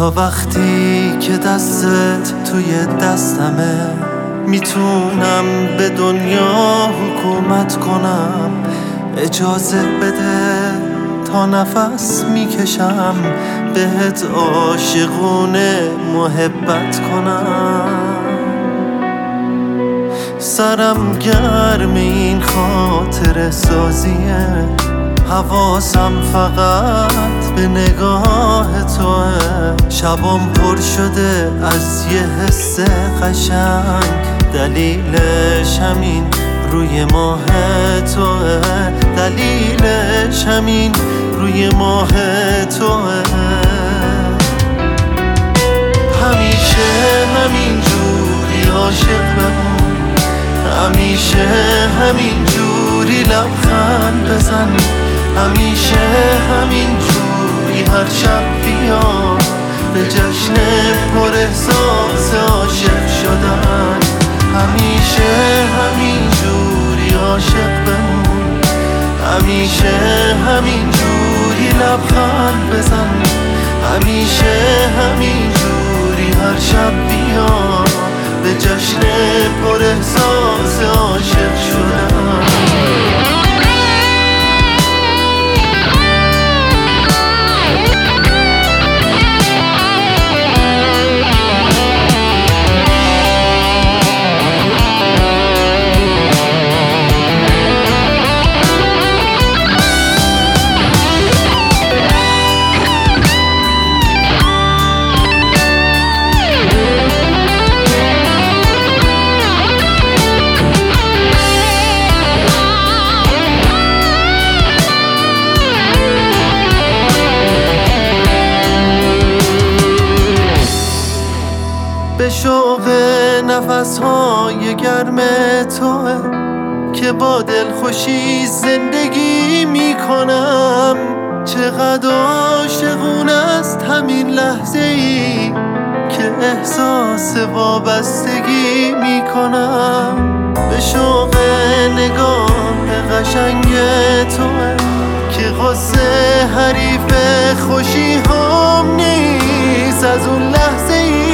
تا وقتی که دستت توی دستمه میتونم به دنیا حکومت کنم. اجازه بده تا نفس میکشم بهت عاشقونه محبت کنم. سرم گرم این خاطر سازیه، حواسم فقط به نگاه توه. شبام پر شده از یه حس قشنگ، دلیلش همین روی ماه توه. دلیلش همین روی ماه توه. همیشه همین جوری عاشق بمون، همیشه همین جوری لبخند بزن، همیشه همین جوری هر شب بیا به جشن پر احساس عاشق شدن. همیشه همین جوری عاشق بمون، همیشه همین جوری لبخند بزن، همیشه همین جوری هر شب بیا به جشن پر احساس عاشق شدن. به شوق نفس‌های گرم توه که با دلخوشی زندگی میکنم. چقدر عاشقون است همین لحظه‌ای که احساس وابستگی میکنم. به شوق نگاه قشنگ توه که غصه حریف خوشی هم نیست. از اون لحظه‌ای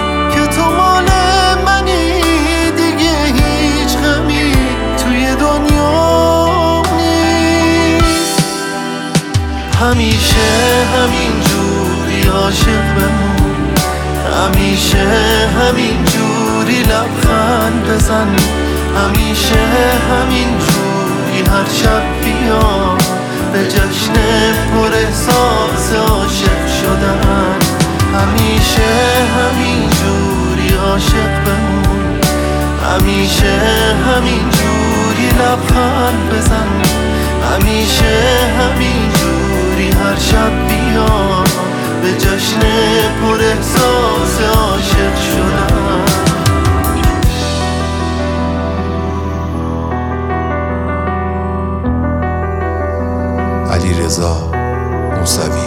همیشه همین جوری عاشق بمون، همیشه همین جوری لبخند بزن، همیشه همین جوری هر شب بیا به جشن پر احساس عاشق شدن. همیشه همین جوری عاشق بمون، همیشه همین جوری لبخند بزن، همیشه همین جوری هر شب بیا به جشن پر احساس عاشق شدن. علیرضا موسوی.